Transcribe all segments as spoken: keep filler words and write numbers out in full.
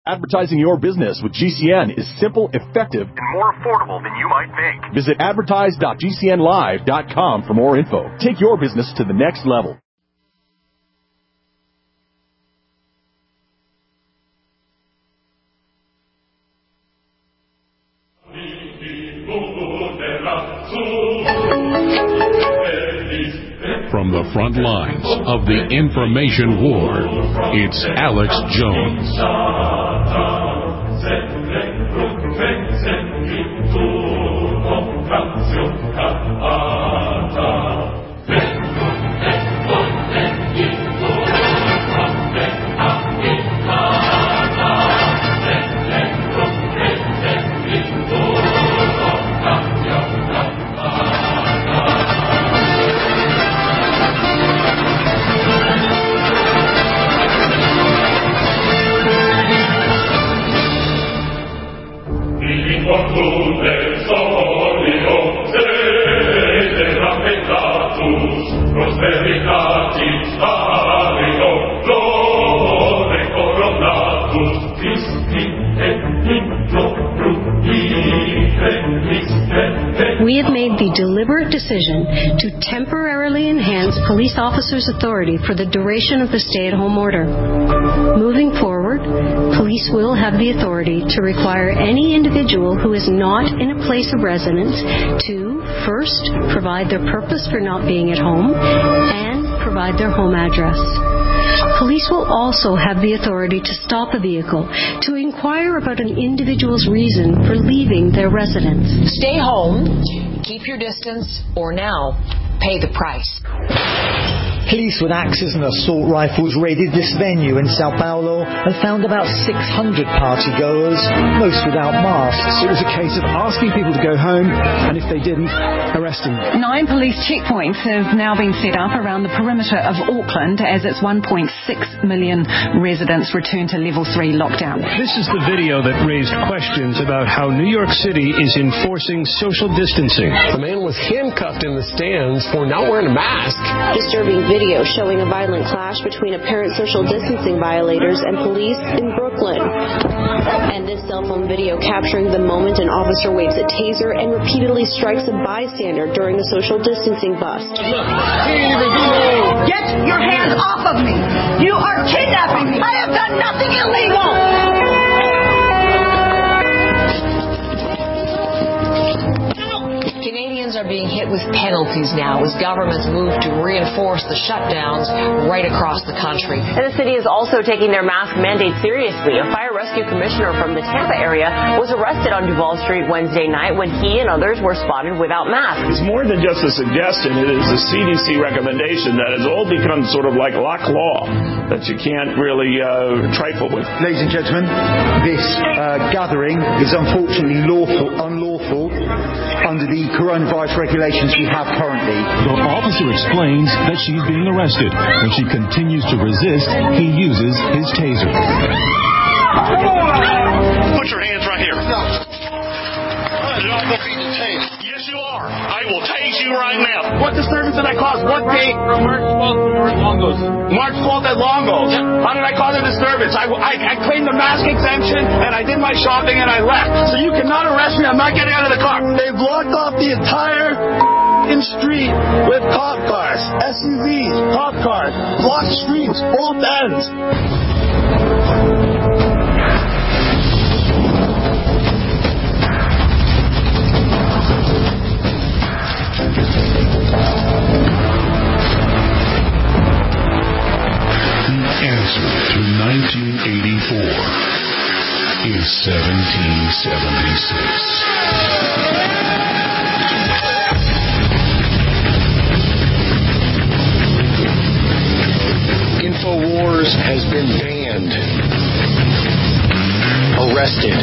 Advertising your business with G C N is simple, effective, and more affordable than you might think. Visit advertise dot g c n live dot com for more info. Take your business to the next level. From the front lines of the information war, it's Alex Jones. We have made the deliberate decision to temporarily enhance police officers' authority for the duration of the stay-at-home order. Moving forward, police will have the authority to require any individual who is not in a place of residence to, first, provide their purpose for not being at home and provide their home address. Police will also have the authority to stop a vehicle to inquire about an individual's reason for leaving their residence. Stay home, keep your distance, or now pay the price. Police with axes and assault rifles raided this venue in Sao Paulo and found about six hundred partygoers, most without masks. It was a case of asking people to go home, and if they didn't, arresting them. Nine police checkpoints have now been set up around the perimeter of Auckland as its one point six million residents return to level three lockdown. This is the video that raised questions about how New York City is enforcing social distancing. The man was handcuffed in the stands for not wearing a mask. Disturbing video showing a violent clash between apparent social distancing violators and police in Brooklyn. And this cell phone video capturing the moment an officer waves a taser and repeatedly strikes a bystander during the social distancing bust. Get your hands off of me! You are kidnapping me! I have done nothing illegal! Canadians are being hit with penalties now as governments move to reinforce the shutdowns right across the country. And the city is also taking their mask mandate seriously. A fire rescue commissioner from the Tampa area was arrested on Duval Street Wednesday night when he and others were spotted without masks. It's more than just a suggestion. It is a C D C recommendation that has all become sort of like lock law that you can't really uh, trifle with. Ladies and gentlemen, this uh, gathering is unfortunately lawful, unlawful under the coronavirus regulations we have currently. The officer explains that she's being arrested. When she continues to resist, he uses his taser. Put your hands right here. No. You're not going to be detained. Yes, you are. I will tase you right now. What disturbance did I cause? What date? From March twelfth to North Longos. March twelfth at Longos. Yep. How did I cause a disturbance? I, I, I claimed the mask exemption, and I did my shopping, and I left. So you cannot arrest me. I'm not getting out of the car. They blocked off the entire street with cop cars, S U Vs, cop cars, blocked streets, both ends. Answer to nineteen eighty-four is seventeen seventy-six. InfoWars has been banned, arrested,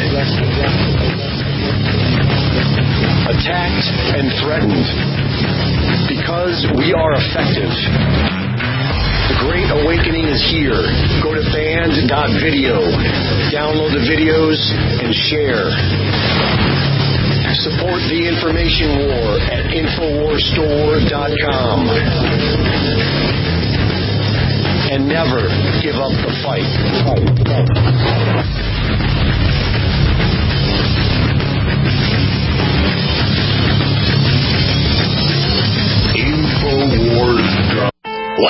attacked, and threatened because we are effective. The Great Awakening is here. Go to banned dot video. Download the videos and share. Support the information war at infowars store dot com. And never give up the fight.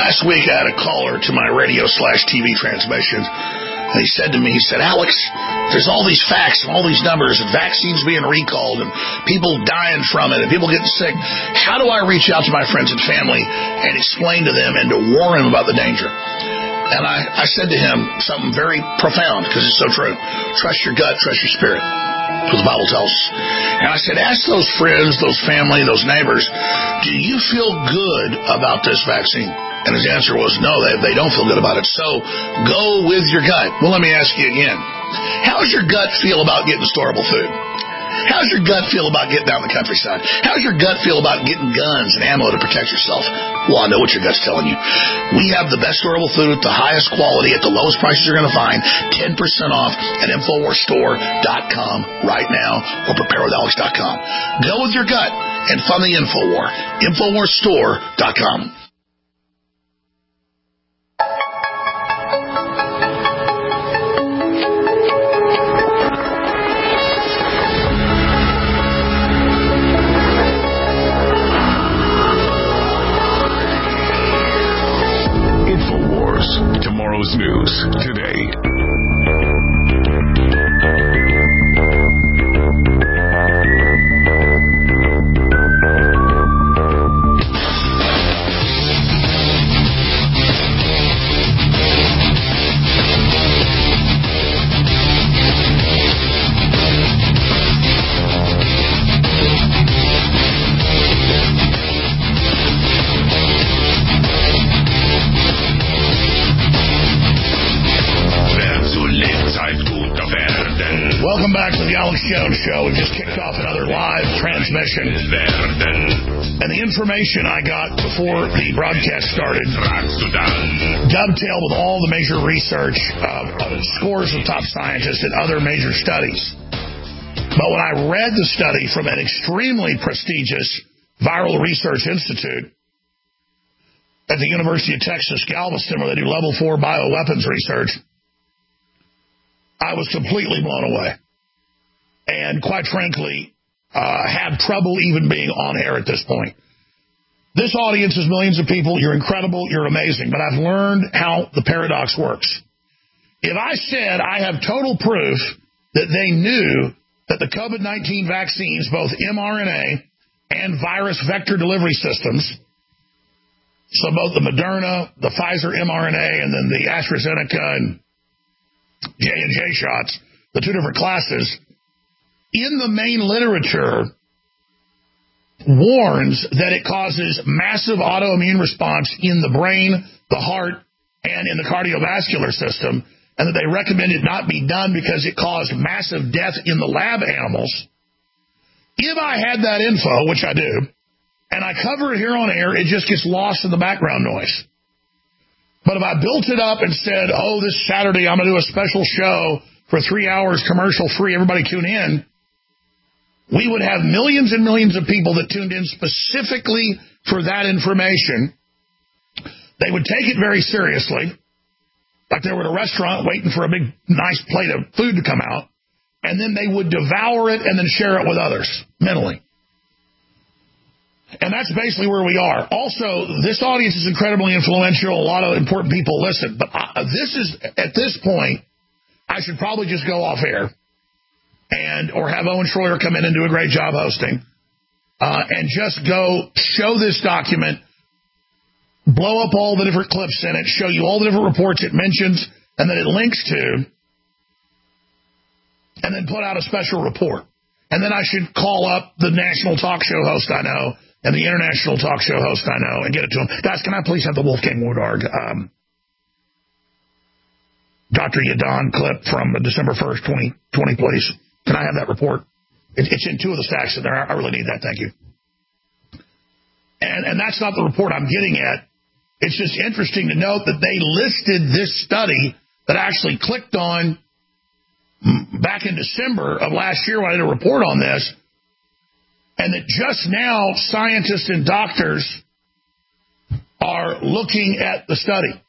last week I had a caller to my radio slash T V transmission. And he said to me, he said, Alex, there's all these facts and all these numbers and vaccines being recalled and people dying from it and people getting sick. How do I reach out to my friends and family and explain to them and to warn them about the danger? And I, I said to him something very profound because it's so true. Trust your gut, trust your spirit. That's what the Bible tells us. And I said, ask those friends, those family, those neighbors, do you feel good about this vaccine? And his answer was, no, they, they don't feel good about it. So go with your gut. Well, let me ask you again. How's your gut feel about getting storable food? How's your gut feel about getting out in the countryside? How's your gut feel about getting guns and ammo to protect yourself? Well, I know what your gut's telling you. We have the best storable food at the highest quality at the lowest prices you're going to find. ten percent off at Infowars Store dot com right now or Prepare With Alex dot com. Go with your gut and fund the Infowar. Infowars Store dot com. Tomorrow's news today. Welcome back to the Alex Jones Show. We just kicked off another live transmission. And the information I got before the broadcast started dovetailed with all the major research, uh, scores of top scientists and other major studies. But when I read the study from an extremely prestigious viral research institute at the University of Texas, Galveston, where they do level four bioweapons research, I was completely blown away. And quite frankly, uh, have trouble even being on air at this point. This audience is millions of people. You're incredible. You're amazing. But I've learned how the paradox works. If I said I have total proof that they knew that the COVID nineteen vaccines, both mRNA and virus vector delivery systems, so both the Moderna, the Pfizer mRNA, and then the AstraZeneca and J and J shots, the two different classes, in the main literature warns that it causes massive autoimmune response in the brain, the heart, and in the cardiovascular system, and that they recommend it not be done because it caused massive death in the lab animals. If I had that info, which I do, and I cover it here on air, it just gets lost in the background noise. But if I built it up and said, oh, this Saturday I'm going to do a special show for three hours commercial free, everybody tune in, we would have millions and millions of people that tuned in specifically for that information. They would take it very seriously, like they were at a restaurant waiting for a big, nice plate of food to come out, and then they would devour it and then share it with others mentally. And that's basically where we are. Also, this audience is incredibly influential. A lot of important people listen. But I, this is, at this point, I should probably just go off air and or have Owen Schroyer come in and do a great job hosting uh, and just go show this document, blow up all the different clips in it, show you all the different reports it mentions and that it links to, and then put out a special report. And then I should call up the national talk show host I know and the international talk show host I know and get it to them. Guys, can I please have the Wolfgang Wodarg, um, Doctor Yadon clip from December first, twenty twenty, please? Can I have that report? It, it's in two of the stacks in there. I really need that. Thank you. And, and that's not the report I'm getting at. It's just interesting to note that they listed this study that I actually clicked on back in December of last year when I did a report on this, and that just now scientists and doctors are looking at the study.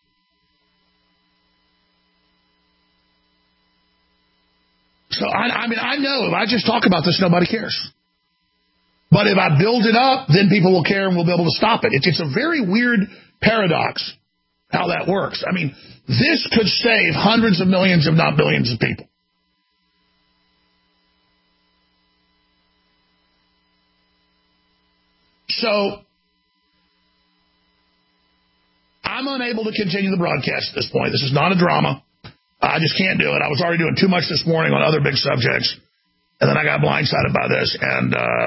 So, I, I mean, I know if I just talk about this, nobody cares. But if I build it up, then people will care and we'll be able to stop it. It's, it's a very weird paradox. how that works. I mean, this could save hundreds of millions, if not billions of people. So, I'm unable to continue the broadcast at this point. This is not a drama. I just can't do it. I was already doing too much this morning on other big subjects, and then I got blindsided by this, and uh,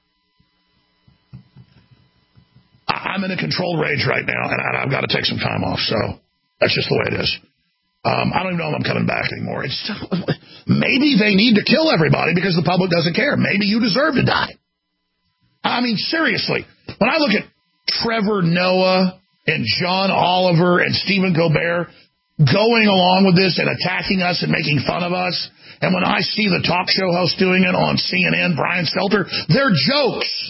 I'm in a controlled rage right now, and I've got to take some time off, so that's just the way it is. Um, I don't even know if I'm coming back anymore. It's, maybe they need to kill everybody because the public doesn't care. Maybe you deserve to die. I mean, seriously, when I look at Trevor Noah and John Oliver and Stephen Colbert going along with this and attacking us and making fun of us, and when I see the talk show host doing it on C N N, Brian Stelter, they're jokes.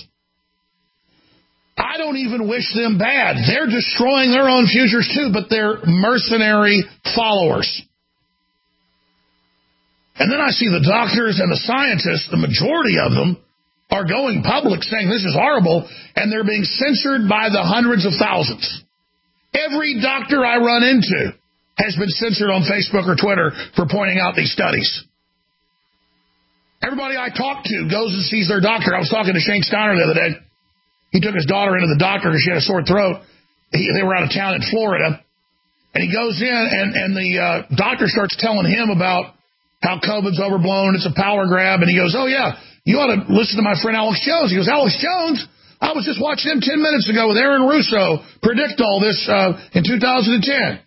I don't even wish them bad. They're destroying their own futures too, but they're mercenary followers. And then I see the doctors and the scientists, the majority of them, are going public saying this is horrible, and they're being censored by the hundreds of thousands. Every doctor I run into has been censored on Facebook or Twitter for pointing out these studies. Everybody I talk to goes and sees their doctor. I was talking to Shane Steiner the other day. He took his daughter into the doctor because she had a sore throat. He, they were out of town in Florida. And he goes in, and, and the uh, doctor starts telling him about how COVID's overblown, it's a power grab. And he goes, oh, yeah, you ought to listen to my friend Alex Jones. He goes, Alex Jones? I was just watching him ten minutes ago with Aaron Russo predict all this uh, in two thousand ten.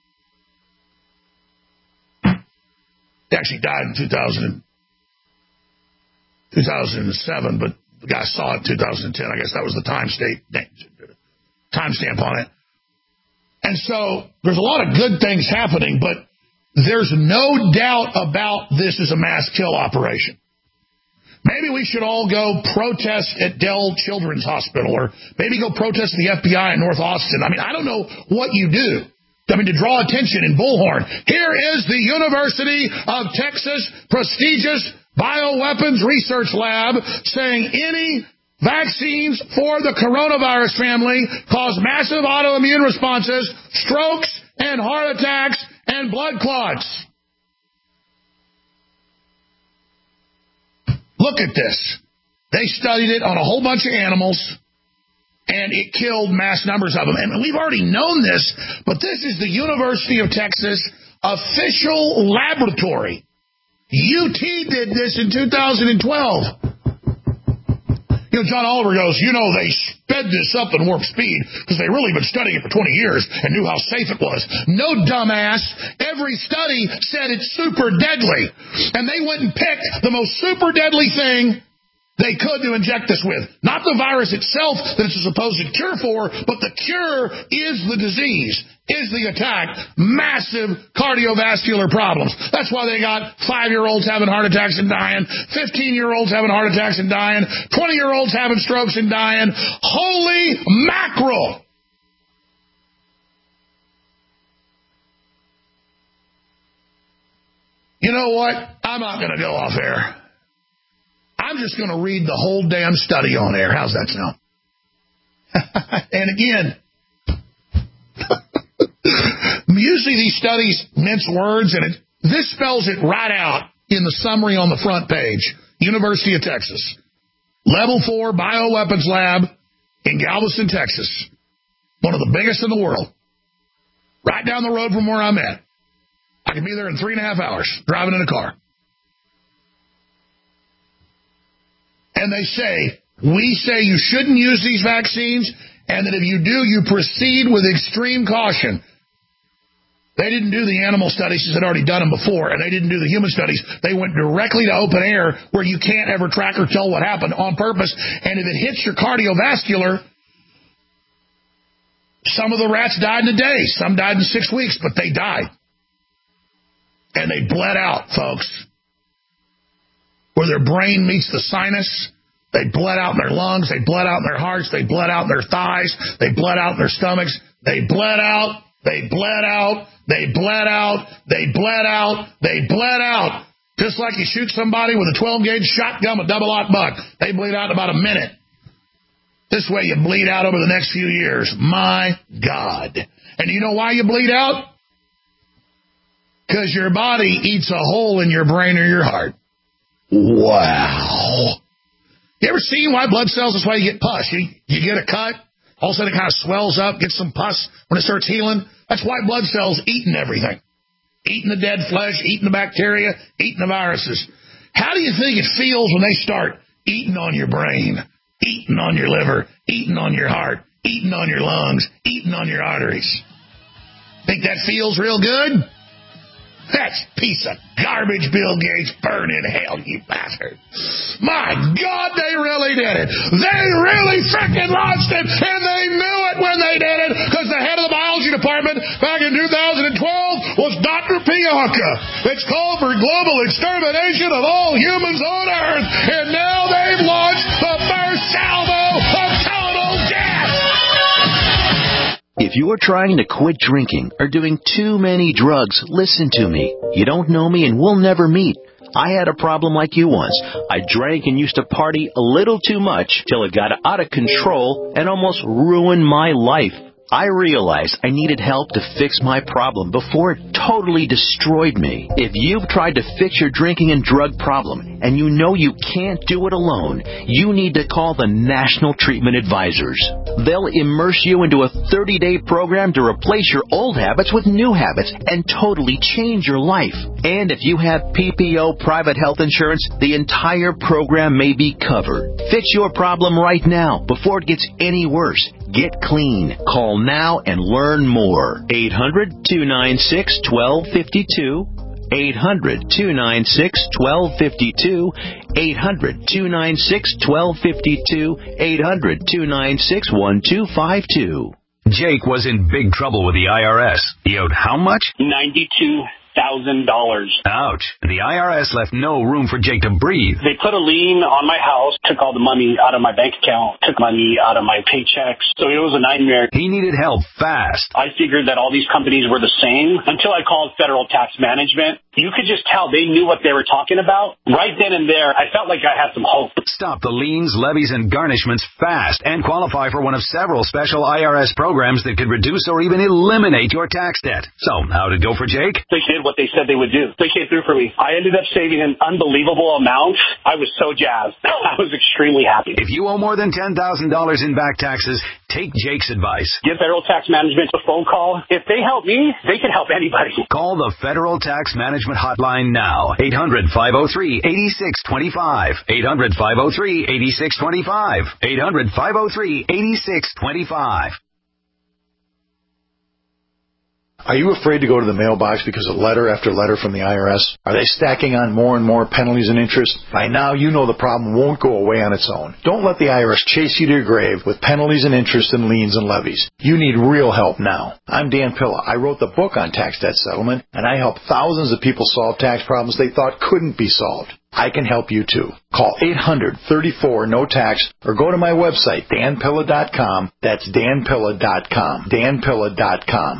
He actually died in two thousand, two thousand seven, but the guy saw it in two thousand ten. I guess that was the time state time stamp on it. And so there's a lot of good things happening, but there's no doubt about this is a mass kill operation. Maybe we should all go protest at Dell Children's Hospital, or maybe go protest at the F B I in North Austin. I mean, I don't know what you do. I mean, to draw attention in Bullhorn. Here is the University of Texas prestigious bioweapons research lab saying any vaccines for the coronavirus family cause massive autoimmune responses, strokes, and heart attacks, and blood clots. Look at this. They studied it on a whole bunch of animals, and it killed mass numbers of them. And we've already known this, but this is the University of Texas official laboratory. U T did this in two thousand twelve. You know, John Oliver goes, you know, they sped this up in warp speed because they really been studying it for twenty years and knew how safe it was. No, dumbass. Every study said it's super deadly. And they went and picked the most super deadly thing they could to inject this with. Not the virus itself that it's a supposed cure for, but the cure is the disease, is the attack. Massive cardiovascular problems. That's why they got five-year-olds having heart attacks and dying, fifteen-year-olds having heart attacks and dying, twenty-year-olds having strokes and dying. Holy mackerel! You know what? I'm not going to go off air. I'm just going to read the whole damn study on air. How's that sound? And again, usually these studies mince words, and it, this spells it right out in the summary on the front page. University of Texas. Level four Bioweapons Lab in Galveston, Texas. One of the biggest in the world. Right down the road from where I'm at. I can be there in three and a half hours, driving in a car. And they say, we say you shouldn't use these vaccines, and that if you do, you proceed with extreme caution. They didn't do the animal studies, since they'd already done them before, and they didn't do the human studies. They went directly to open air, where you can't ever track or tell what happened, on purpose. And if it hits your cardiovascular, some of the rats died in a day. Some died in six weeks, but they died. And they bled out, folks. Where their brain meets the sinus, they bled out in their lungs, they bled out in their hearts, they bled out in their thighs, they bled out in their stomachs, they bled out, they bled out, they bled out, they bled out, they bled out. Just like you shoot somebody with a twelve gauge shotgun with double-aught buck. They bleed out in about a minute. This way you bleed out over the next few years. My God. And you know why you bleed out? Because your body eats a hole in your brain or your heart. Wow. You ever seen white blood cells? That's why you get pus. You, you get a cut, all of a sudden it kind of swells up, gets some pus when it starts healing. That's white blood cells eating everything. Eating the dead flesh, eating the bacteria, eating the viruses. How do you think it feels when they start eating on your brain, eating on your liver, eating on your heart, eating on your lungs, eating on your arteries? Think that feels real good? That's a piece of garbage, Bill Gates. Burn in hell, you bastard. My God, they really did it. They really freaking launched it, and they knew it when they did it, because the head of the biology department back in two thousand twelve was Doctor Pianka. It's called for global extermination of all humans on Earth, and now they've launched the first salvo of total death. If you are trying to quit drinking or doing too many drugs, listen to me. You don't know me and we'll never meet. I had a problem like you once. I drank and used to party a little too much till it got out of control and almost ruined my life. I realized I needed help to fix my problem before it totally destroyed me. If you've tried to fix your drinking and drug problem and you know you can't do it alone, you need to call the National Treatment Advisors. They'll immerse you into a thirty-day program to replace your old habits with new habits and totally change your life. And if you have P P O private health insurance, the entire program may be covered. Fix your problem right now before it gets any worse. Get clean. Call now and learn more. eight hundred, two nine six, one two five two. eight hundred, two nine six, one two five two. eight hundred, two nine six, one two five two. eight hundred, two nine six, one two five two. Jake was in big trouble with the I R S. He owed how much? ninety-two thousand dollars. Ouch. The I R S left no room for Jake to breathe. They put a lien on my house, took all the money out of my bank account, took money out of my paychecks. So it was a nightmare. He needed help fast. I figured that all these companies were the same until I called Federal Tax Management. You could just tell they knew what they were talking about. Right then and there, I felt like I had some hope. Stop the liens, levies, and garnishments fast and qualify for one of several special I R S programs that could reduce or even eliminate your tax debt. So, how'd it go for Jake? They did what they said they would do. They came through for me. I ended up saving an unbelievable amount. I was so jazzed. I was extremely happy. If you owe more than ten thousand dollars in back taxes, take Jake's advice. Give Federal Tax Management a phone call. If they help me, they can help anybody. Call the Federal Tax Management Hotline now. eight hundred, five oh three, eight six two five. eight hundred, five oh three, eight six two five. eight hundred, five oh three, eight six two five. Are you afraid to go to the mailbox because of letter after letter from the I R S? Are they stacking on more and more penalties and interest? By now, you know the problem won't go away on its own. Don't let the I R S chase you to your grave with penalties and interest and liens and levies. You need real help now. I'm Dan Pilla. I wrote the book on tax debt settlement, and I help thousands of people solve tax problems they thought couldn't be solved. I can help you too. Call eight hundred, thirty-four, no tax or go to my website, dan pilla dot com. That's dan pilla dot com. dan pilla dot com.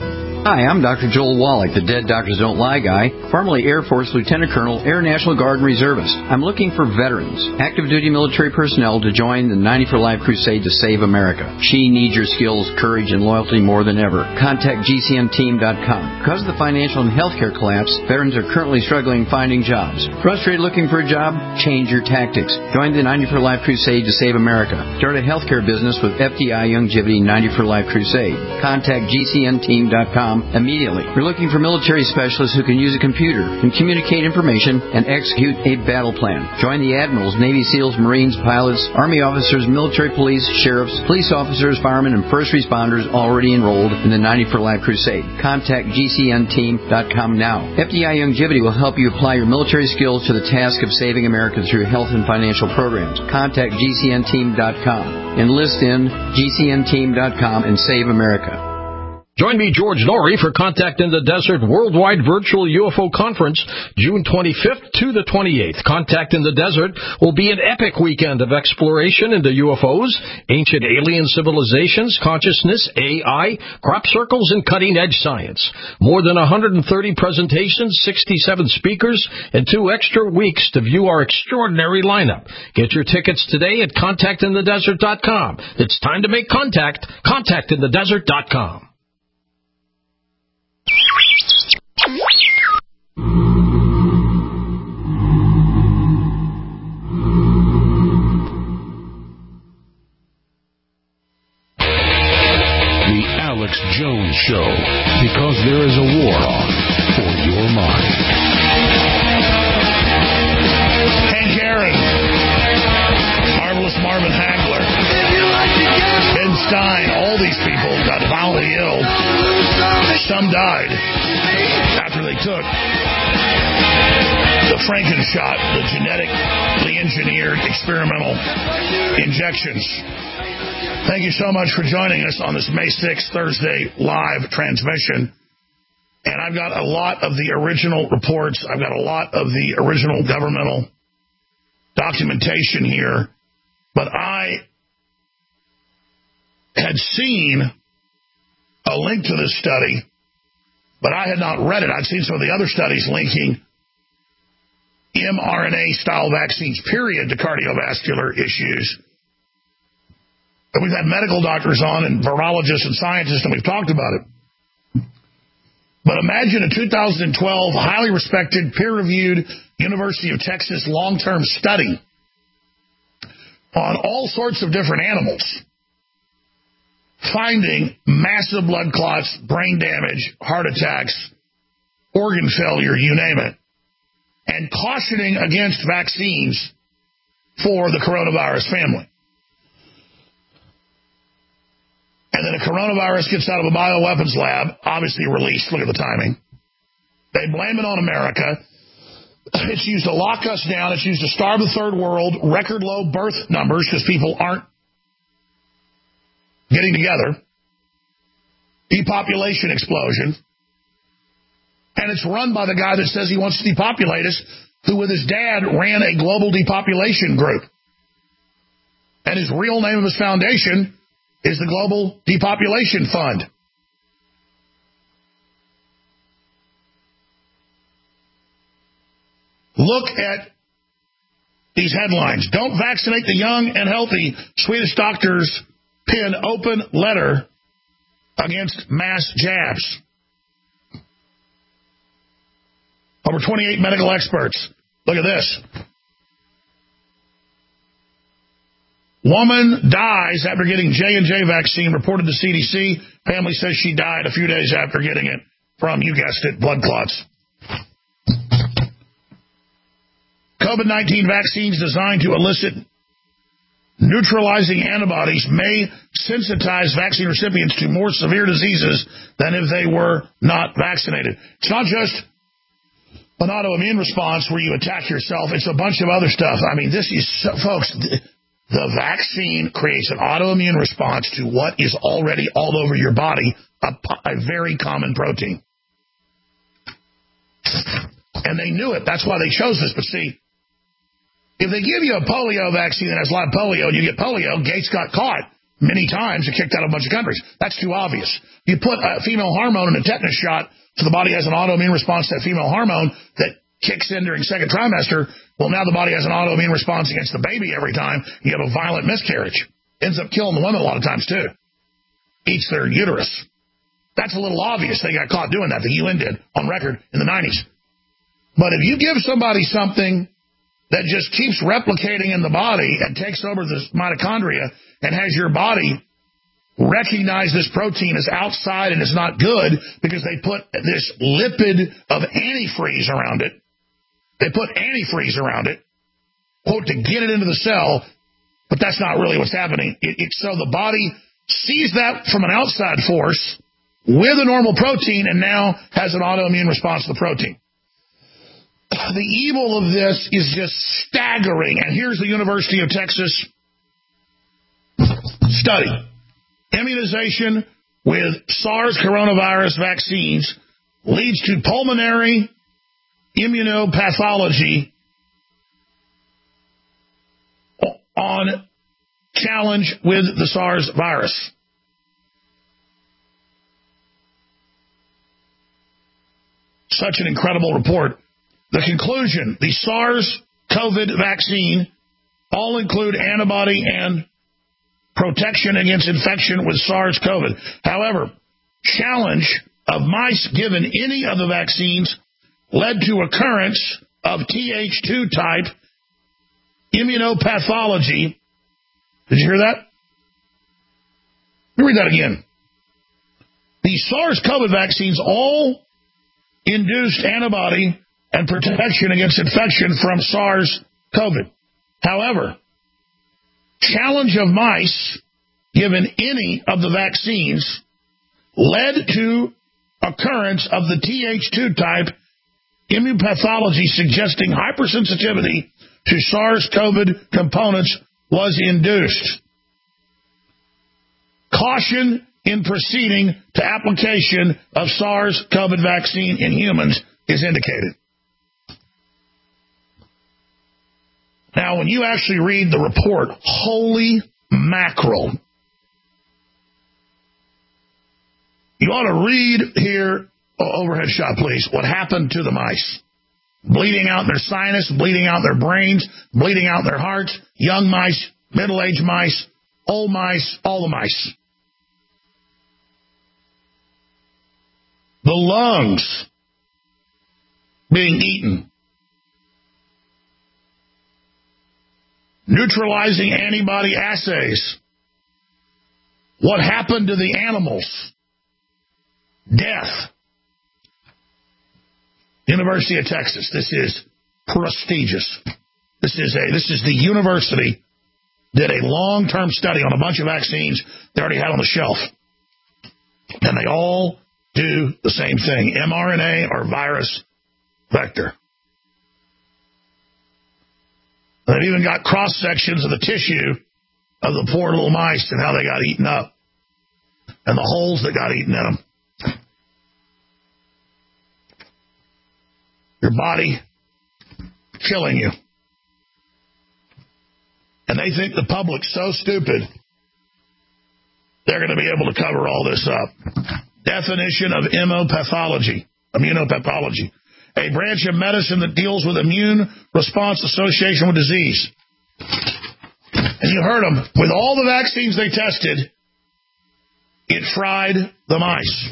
Hi, I'm Doctor Joel Wallach, the Dead Doctors Don't Lie guy, formerly Air Force Lieutenant Colonel, Air National Guard and Reservist. I'm looking for veterans, active duty military personnel to join the ninety for Life crusade to save America. She needs your skills, courage, and loyalty more than ever. Contact G C N team dot com. Because of the financial and healthcare collapse, veterans are currently struggling finding jobs. Frustrated looking for a job? Change your tactics. Join the ninety for Life crusade to save America. Start a healthcare business with F D I Youngevity ninety for Life crusade. Contact G C N team dot com immediately. We're looking for military specialists who can use a computer and communicate information and execute a battle plan. Join the admirals, Navy SEALs, Marines, pilots, Army officers, military police, sheriffs, police officers, firemen, and first responders already enrolled in the ninety for Life crusade. Contact G C N team dot com now. F D I Youngevity will help you apply your military skills to the task of saving America through health and financial programs. Contact G C N team dot com. Enlist in G C N team dot com and save America. Join me, George Norrie, for Contact in the Desert Worldwide Virtual U F O Conference, June twenty-fifth to the twenty-eighth. Contact in the Desert will be an epic weekend of exploration into U F Os, ancient alien civilizations, consciousness, A I, crop circles, and cutting-edge science. More than one hundred thirty presentations, sixty-seven speakers, and two extra weeks to view our extraordinary lineup. Get your tickets today at contact in the desert dot com. It's time to make contact. contact in the desert dot com. died after they took the Frankenshot, the genetically engineered experimental injections. Thank you so much for joining us on this May sixth, Thursday, live transmission. And I've got a lot of the original reports. I've got a lot of the original governmental documentation here. But I had seen a link to this study, but I had not read it. I'd seen some of the other studies linking mRNA-style vaccines, period, to cardiovascular issues. And we've had medical doctors on and virologists and scientists, and we've talked about it. But imagine a two thousand twelve highly respected, peer-reviewed University of Texas long-term study on all sorts of different animals, finding massive blood clots, brain damage, heart attacks, organ failure, you name it, and cautioning against vaccines for the coronavirus family. And then a coronavirus gets out of a bioweapons lab, obviously released, look at the timing. They blame it on America. It's used to lock us down. It's used to starve the third world, record low birth numbers because people aren't getting together, depopulation explosion. And it's run by the guy that says he wants to depopulate us, who with his dad ran a global depopulation group. And his real name of his foundation is the Global Depopulation Fund. Look at these headlines. Don't vaccinate the young and healthy. Swedish doctors pin open letter against mass jabs. Over twenty-eight medical experts. Look at this. Woman dies after getting J and J vaccine, reported to C D C. Family says she died a few days after getting it from, you guessed it, blood clots. COVID nineteen vaccines designed to elicit neutralizing antibodies may sensitize vaccine recipients to more severe diseases than if they were not vaccinated. It's not just an autoimmune response where you attack yourself. It's a bunch of other stuff. I mean, this is, folks, the vaccine creates an autoimmune response to what is already all over your body, a, a very common protein. And they knew it. That's why they chose this. But see, if they give you a polio vaccine that has a lot of polio and you get polio, Gates got caught many times and kicked out of a bunch of countries. That's too obvious. You put a female hormone in a tetanus shot so the body has an autoimmune response to that female hormone that kicks in during second trimester. Well, now the body has an autoimmune response against the baby every time. You have a violent miscarriage. Ends up killing the women a lot of times, too. Eats their uterus. That's a little obvious. They got caught doing that. The U N did on record in the nineties. But if you give somebody something that just keeps replicating in the body and takes over the mitochondria and has your body recognize this protein as outside and is not good because they put this lipid of antifreeze around it. They put antifreeze around it, quote, to get it into the cell, but that's not really what's happening. It, it, so the body sees that from an outside force with a normal protein and now has an autoimmune response to the protein. The evil of this is just staggering. And here's the University of Texas study. Immunization with SARS coronavirus vaccines leads to pulmonary immunopathology on challenge with the SARS virus. Such an incredible report. The conclusion, the SARS-CoV vaccine all include antibody and protection against infection with SARS-CoV. However, challenge of mice given any of the vaccines led to occurrence of T H two type immunopathology. Did you hear that? Let me read that again. The SARS-CoV vaccines all induced antibody and protection against infection from SARS-CoV. However, challenge of mice given any of the vaccines led to occurrence of the T H two type immunopathology suggesting hypersensitivity to SARS-CoV components was induced. Caution in proceeding to application of SARS-CoV vaccine in humans is indicated. Now, when you actually read the report, holy mackerel. You ought to read here, oh, overhead shot, please, what happened to the mice. Bleeding out their sinus, bleeding out their brains, bleeding out their hearts, young mice, middle-aged mice, old mice, all the mice. The lungs being eaten. Neutralizing antibody assays. What happened to the animals? Death. University of Texas. This is prestigious. This is a this is the university did a long-term study on a bunch of vaccines they already had on the shelf. And they all do the same thing, mRNA or virus vector. They've even got cross-sections of the tissue of the poor little mice and how they got eaten up and the holes that got eaten in them. Your body killing you. And they think the public's so stupid, they're going to be able to cover all this up. Definition of immunopathology. Immunopathology. A branch of medicine that deals with immune response association with disease. And you heard them. With all the vaccines they tested, it fried the mice.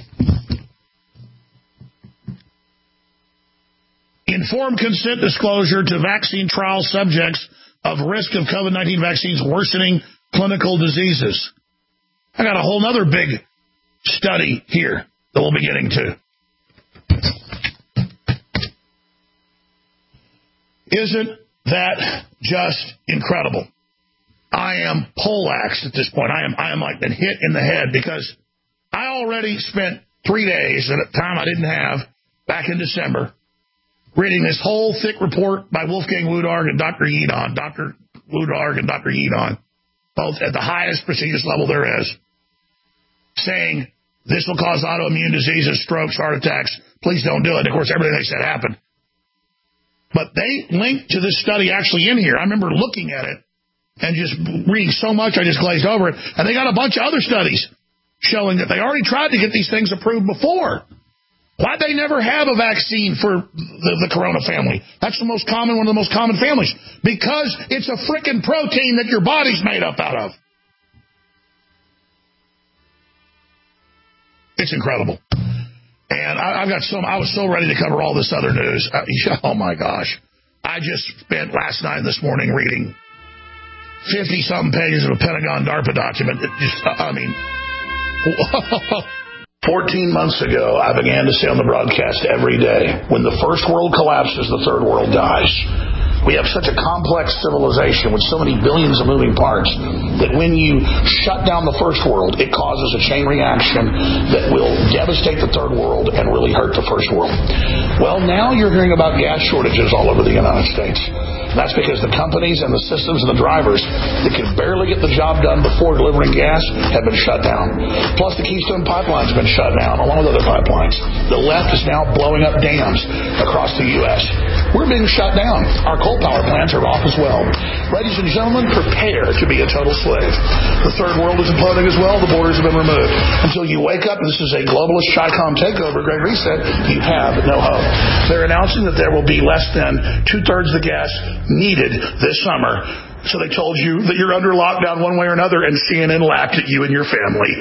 Informed consent disclosure to vaccine trial subjects of risk of COVID nineteen vaccines worsening clinical diseases. I got a whole other big study here that we'll be getting to. Isn't that just incredible? I am poleaxed at this point. I am I am like been hit in the head because I already spent three days at a time I didn't have back in December reading this whole thick report by Wolfgang Wodarg and Doctor Yeadon, Doctor Wodarg and Doctor Yeadon, both at the highest prestigious level there is, saying this will cause autoimmune diseases, strokes, heart attacks. Please don't do it. And of course, everything they said happened. But they linked to this study actually in here. I remember looking at it and just reading so much, I just glazed over it. And they got a bunch of other studies showing that they already tried to get these things approved before. Why'd they never have a vaccine for the, the corona family? That's the most common, one of the most common families. Because it's a frickin' protein that your body's made up out of. It's incredible. And I, I've got so, I was so ready to cover all this other news. I, oh my gosh. I just spent last night and this morning reading fifty-something pages of a Pentagon DARPA document. It just, I mean, fourteen months ago, I began to say on the broadcast every day, when the first world collapses, the third world dies. We have such a complex civilization with so many billions of moving parts that when you shut down the first world, it causes a chain reaction that will devastate the third world and really hurt the first world. Well, now you're hearing about gas shortages all over the United States. That's because the companies and the systems and the drivers that could barely get the job done before delivering gas have been shut down. Plus, the Keystone Pipeline's been shut down, along with other pipelines. The left is now blowing up dams across the U S We're being shut down. Our coal power plants are off as well. Ladies and gentlemen, prepare to be a total slave. The third world is imploding as well. The borders have been removed. Until you wake up, this is a globalist Chi-Com takeover, Great Reset, you have no hope. They're announcing that there will be less than two-thirds of the gas needed this summer. So they told you that you're under lockdown one way or another, and C N N laughed at you and your family.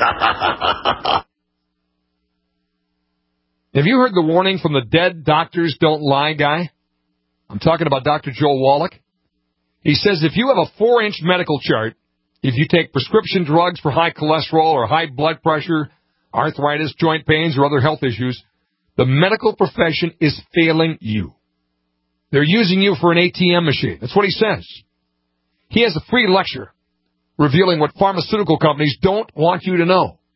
Have you heard the warning from the dead doctors don't lie guy? I'm talking about Doctor Joel Wallach. He says if you have a four-inch medical chart, if you take prescription drugs for high cholesterol or high blood pressure, arthritis, joint pains, or other health issues, the medical profession is failing you. They're using you for an A T M machine. That's what he says. He has a free lecture revealing what pharmaceutical companies don't want you to know.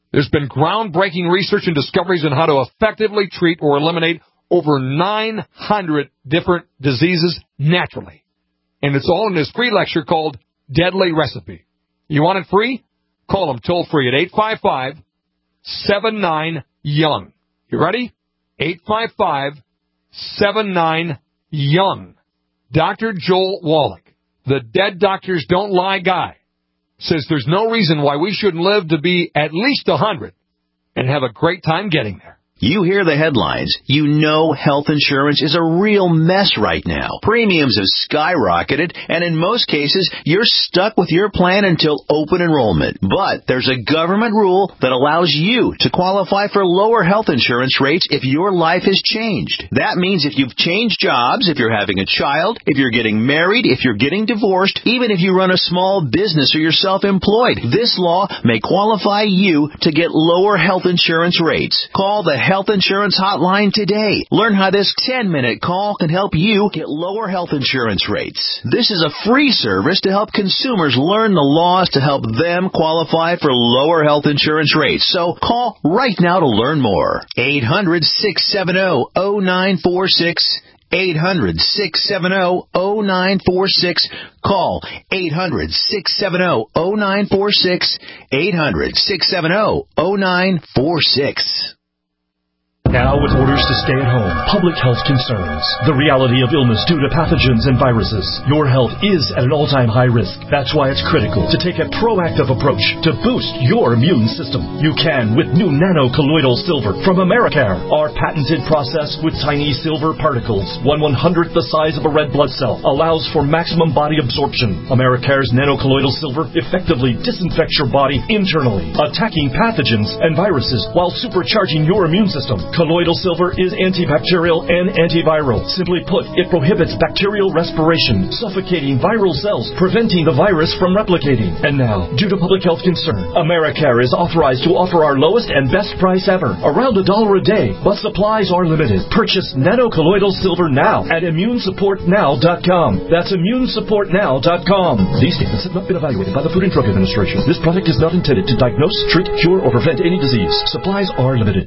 There's been groundbreaking research and discoveries on how to effectively treat or eliminate over nine hundred different diseases naturally. And it's all in this free lecture called Deadly Recipe. You want it free? Call them toll free at eight five five, seven nine, young. You ready? eight five five, seven nine, young. Doctor Joel Wallach, the Dead Doctors Don't Lie guy, says there's no reason why we shouldn't live to be at least one hundred and have a great time getting there. You hear the headlines. You know health insurance is a real mess right now. Premiums have skyrocketed, and in most cases, you're stuck with your plan until open enrollment. But there's a government rule that allows you to qualify for lower health insurance rates if your life has changed. That means if you've changed jobs, if you're having a child, if you're getting married, if you're getting divorced, even if you run a small business or you're self-employed, this law may qualify you to get lower health insurance rates. Call the Health Insurance Hotline today. Learn how this ten-minute call can help you get lower health insurance rates. This is a free service to help consumers learn the laws to help them qualify for lower health insurance rates. So call right now to learn more. eight hundred, six seven zero, zero nine four six. eight hundred, six seven zero, zero nine four six. Call eight hundred, six seven zero, zero nine four six. eight hundred, six seven zero, zero nine four six. Now with orders to stay at home, public health concerns, the reality of illness due to pathogens and viruses, your health is at an all-time high risk. That's why it's critical to take a proactive approach to boost your immune system. You can with new nano-colloidal silver from Americare. Our patented process with tiny silver particles, one one-hundredth the size of a red blood cell, allows for maximum body absorption. Americare's nano-colloidal silver effectively disinfects your body internally, attacking pathogens and viruses while supercharging your immune system. Colloidal silver is antibacterial and antiviral. Simply put, it prohibits bacterial respiration, suffocating viral cells, preventing the virus from replicating. And now, due to public health concern, Americare is authorized to offer our lowest and best price ever, around a dollar a day, but supplies are limited. Purchase nano-colloidal silver now at immune support now dot com. That's immune support now dot com. These statements have not been evaluated by the Food and Drug Administration. This product is not intended to diagnose, treat, cure, or prevent any disease. Supplies are limited.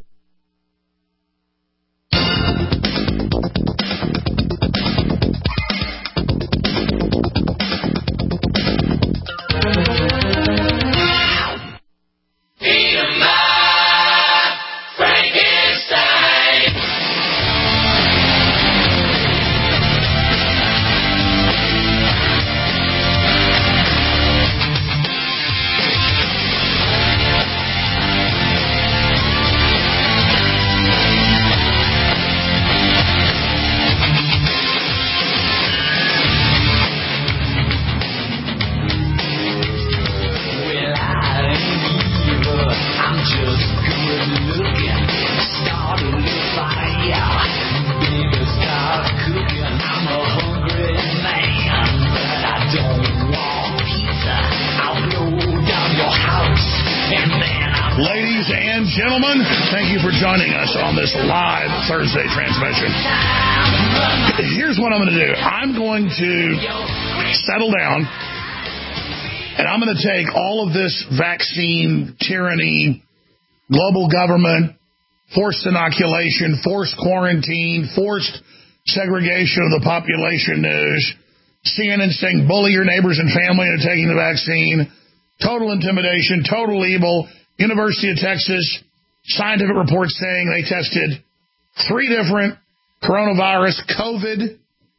Ladies and gentlemen, thank you for joining us on this live Thursday transmission. Here's what I'm going to do. I'm going to settle down, and I'm going to take all of this vaccine tyranny, global government, forced inoculation, forced quarantine, forced segregation of the population news, C N N saying bully your neighbors and family into taking the vaccine, total intimidation, total evil, University of Texas scientific reports saying they tested three different coronavirus COVID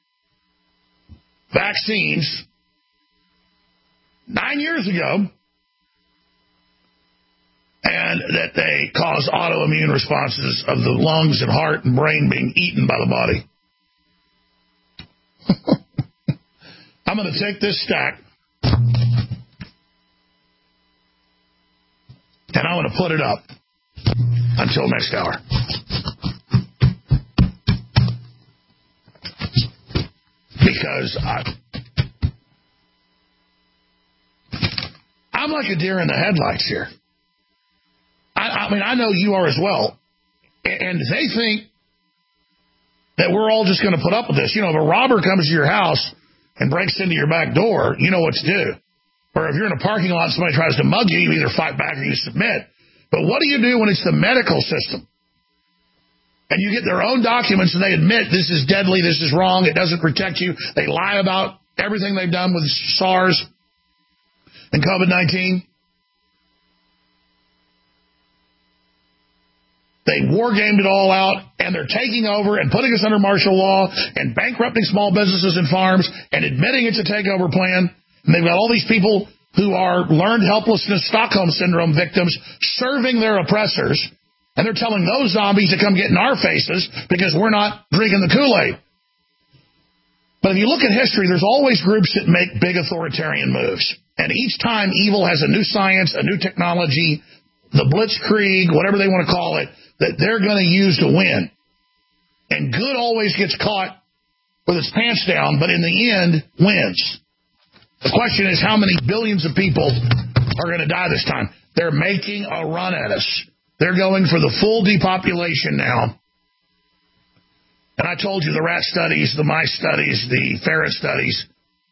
vaccines nine years ago, and that they cause autoimmune responses of the lungs and heart and brain being eaten by the body. I'm going to take this stack and I'm going to put it up until next hour. Because I, I'm like a deer in the headlights here. I, I mean, I know you are as well. And they think that we're all just going to put up with this. You know, if a robber comes to your house and breaks into your back door, you know what to do. Or if you're in a parking lot and somebody tries to mug you, you either fight back or you submit. But what do you do when it's the medical system? And you get their own documents and they admit this is deadly, this is wrong, it doesn't protect you. They lie about everything they've done with SARS and COVID nineteen. They war-gamed it all out, and they're taking over and putting us under martial law and bankrupting small businesses and farms and admitting it's a takeover plan. And they've got all these people who are learned helplessness Stockholm Syndrome victims serving their oppressors, and they're telling those zombies to come get in our faces because we're not drinking the Kool-Aid. But if you look at history, there's always groups that make big authoritarian moves. And each time evil has a new science, a new technology, the blitzkrieg, whatever they want to call it, that they're going to use to win. And good always gets caught with its pants down, but in the end, wins. The question is how many billions of people are going to die this time? They're making a run at us. They're going for the full depopulation now. And I told you the rat studies, the mice studies, the ferret studies,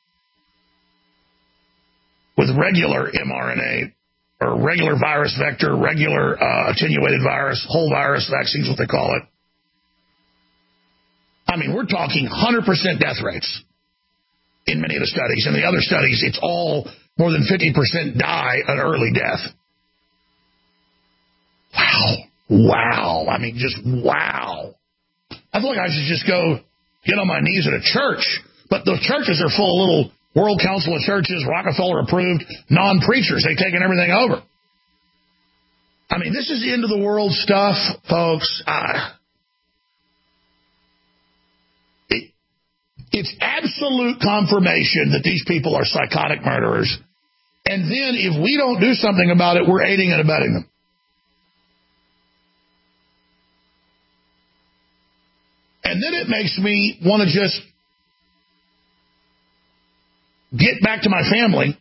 with regular mRNA, or regular virus vector, regular uh, attenuated virus, whole virus vaccines, what they call it. I mean, we're talking one hundred percent death rates in many of the studies. In the other studies, it's all more than fifty percent die an early death. Wow. Wow. I mean, just wow. I feel like I should just go get on my knees at a church. But the churches are full of little World Council of Churches, Rockefeller-approved non-preachers. They've taken everything over. I mean, this is end-of-the-world stuff, folks. Uh, it, it's absolute confirmation that these people are psychotic murderers. And then if we don't do something about it, we're aiding and abetting them. And then it makes me want to just get back to my family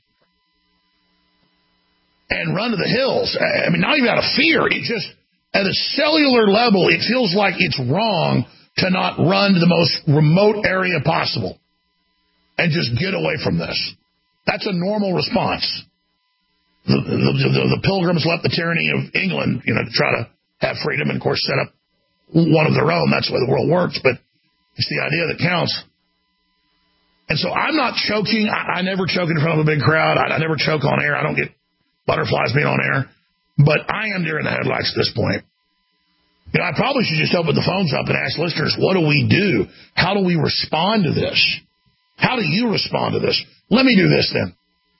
and run to the hills. I mean, not even out of fear. It just, at a cellular level, it feels like it's wrong to not run to the most remote area possible and just get away from this. That's a normal response. The, the, the, the Pilgrims left the tyranny of England, you know, to try to have freedom and, of course, set up one of their own. That's the way the world works, but it's the idea that counts. And so I'm not choking. I, I never choke in front of a big crowd. I, I never choke on air. I don't get butterflies being on air. But I am deer in the headlights at this point. You know, I probably should just open the phones up and ask listeners, what do we do? How do we respond to this? How do you respond to this? Let me do this then.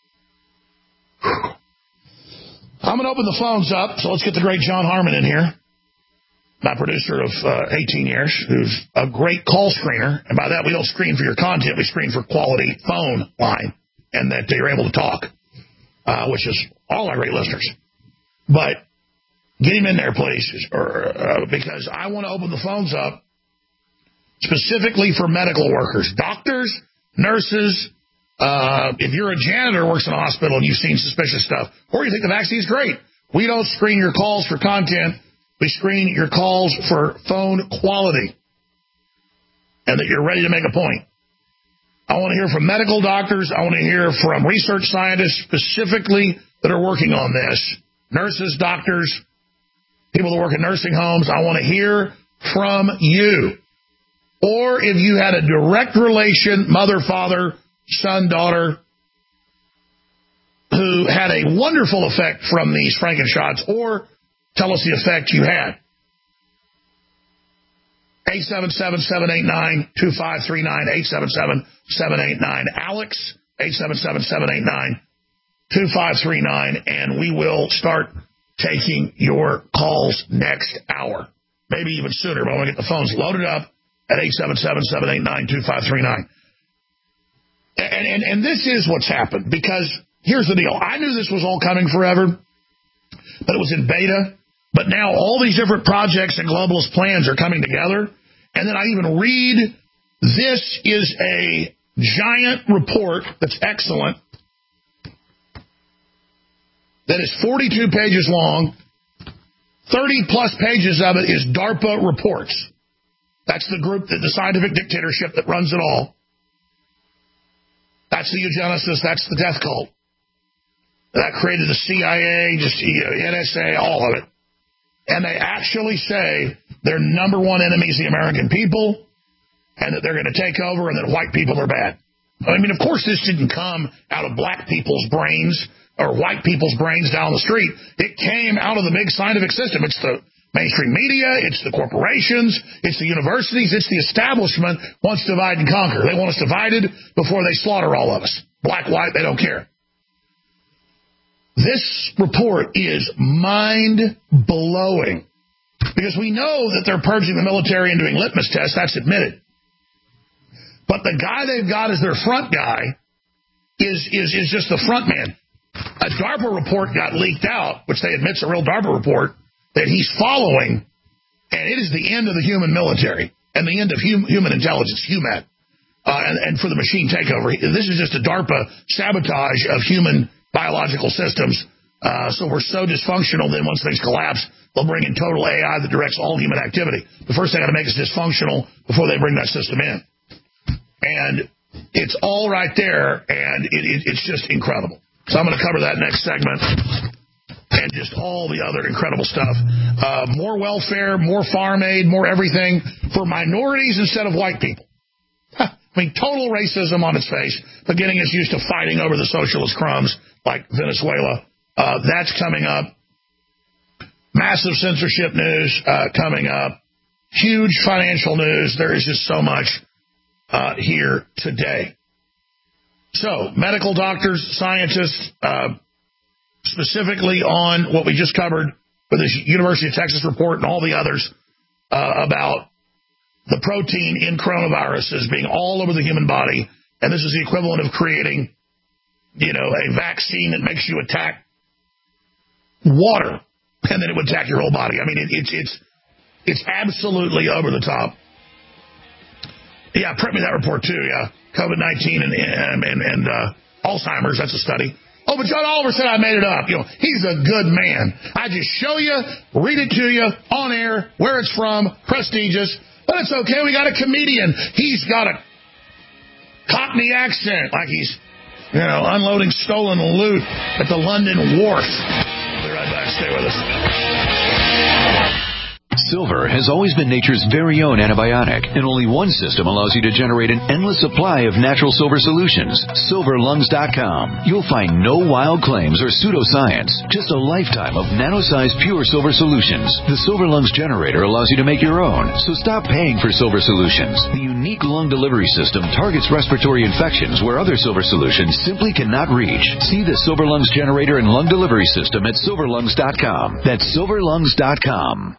I'm going to open the phones up, so let's get the great John Harmon in here. My producer of uh, eighteen years, who's a great call screener. And by that, we don't screen for your content. We screen for quality phone line and that you're able to talk, uh, which is all our great listeners. But get him in there, please, or, uh, because I want to open the phones up specifically for medical workers, doctors, nurses. Uh, if you're a janitor who works in a hospital and you've seen suspicious stuff, or you think the vaccine's great, we don't screen your calls for content. We screen your calls for phone quality and that you're ready to make a point. I want to hear from medical doctors. I want to hear from research scientists specifically that are working on this. Nurses, doctors, people that work in nursing homes. I want to hear from you. Or if you had a direct relation, mother, father, son, daughter, who had a wonderful effect from these Frankenshots, or tell us the effect you had. eight seven seven, seven eight nine, two five three nine, eight seven seven, seven eight nine, Alex, eight seven seven, seven eight nine, two five three nine, and we will start taking your calls next hour. Maybe even sooner, but I want to get the phones loaded up at eight seven seven, seven eight nine, two five three nine. And, and, and this is what's happened, because here's the deal. I knew this was all coming forever, but it was in beta. But now all these different projects and globalist plans are coming together. And then I even read, this is a giant report that's excellent, that is forty-two pages long. thirty plus pages of it is DARPA reports. That's the group, that the scientific dictatorship that runs it all. That's the eugenicist. That's the death cult. That created the C I A, just N S A, all of it. and they actually say their number one enemy is the American people, and that they're going to take over, and that white people are bad. I mean, of course, this didn't come out of black people's brains or white people's brains down the street. It came out of the big scientific system. It's the mainstream media, it's the corporations, it's the universities, it's the establishment wants to divide and conquer. They want us divided before they slaughter all of us. Black, white, they don't care. This report is mind-blowing because we know that they're purging the military and doing litmus tests. That's admitted. But the guy they've got as their front guy is, is, is just the front man. A DARPA report got leaked out, which they admit's a real DARPA report, that he's following, and it is the end of the human military and the end of hum, human intelligence, human, uh, and, and for the machine takeover. This is just a DARPA sabotage of human biological systems. Uh, so we're so dysfunctional, then once things collapse, they'll bring in total A I that directs all human activity. The first thing they got to make is dysfunctional before they bring that system in. And it's all right there, and it, it, it's just incredible. So I'm going to cover that next segment. And just all the other incredible stuff. Uh, more welfare, more farm aid, more everything for minorities instead of white people. Huh. I mean, total racism on its face, but getting us used to fighting over the socialist crumbs like Venezuela. Uh, that's coming up. Massive censorship news uh, coming up. Huge financial news. There is just so much uh, here today. So, medical doctors, scientists, uh, specifically on what we just covered with this University of Texas report and all the others uh, about the protein in coronaviruses being all over the human body. And this is the equivalent of creating, you know, a vaccine that makes you attack water, and then it would attack your whole body. I mean, it, it's it's it's absolutely over the top. Yeah, print me that report too, yeah. COVID nineteen and, and, and, and uh, Alzheimer's, that's a study. Oh, but John Oliver said I made it up. You know, he's a good man. I just show you, read it to you on air, where it's from, prestigious. But it's okay. We got a comedian. He's got a Cockney accent, like he's, you know, unloading stolen loot at the London Wharf. Be right back. Stay with us. Silver has always been nature's very own antibiotic, and only one system allows you to generate an endless supply of natural silver solutions. silver lungs dot com. You'll find no wild claims or pseudoscience, just a lifetime of nano-sized pure silver solutions. The Silver Lungs generator allows you to make your own, so stop paying for silver solutions. The unique lung delivery system targets respiratory infections where other silver solutions simply cannot reach. See the Silver Lungs generator and lung delivery system at silver lungs dot com. That's silver lungs dot com.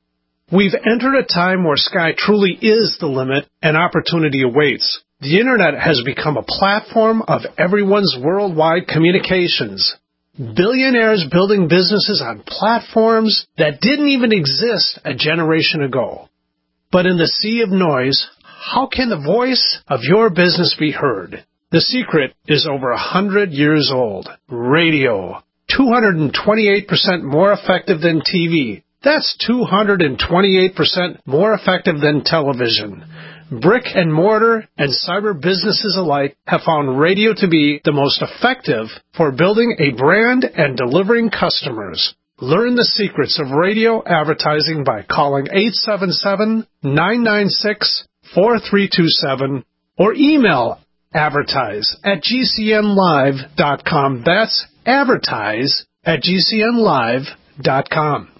We've entered a time where sky truly is the limit and opportunity awaits. The Internet has become a platform of everyone's worldwide communications. Billionaires building businesses on platforms that didn't even exist a generation ago. But in the sea of noise, how can the voice of your business be heard? The secret is over a hundred years old. Radio. two hundred twenty-eight percent more effective than T V. That's two hundred twenty-eight percent more effective than television. Brick and mortar and cyber businesses alike have found radio to be the most effective for building a brand and delivering customers. Learn the secrets of radio advertising by calling eight seven seven, nine nine six, four three two seven or email advertise at g c n live dot com. That's advertise at g c n live dot com.